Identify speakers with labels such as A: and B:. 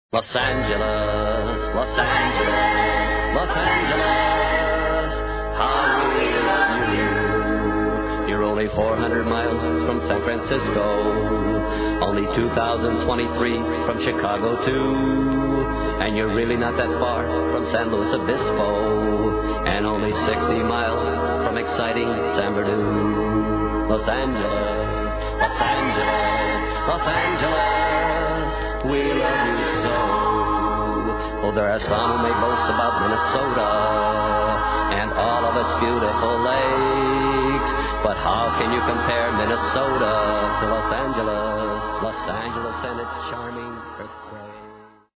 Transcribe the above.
A: Los Angeles, Los Angeles, Los Angeles, how we love you. You're only 400 miles from San Francisco, only 2,023 from Chicago too, and you're really not that far from San Luis Obispo, and only 60 miles from exciting San Bernardino. Los Angeles, Los Angeles, Los Angeles, we love you so. Oh, there are some who may boast about Minnesota and all of its beautiful lakes, but how can you compare Minnesota to Los Angeles and its charming earthquake?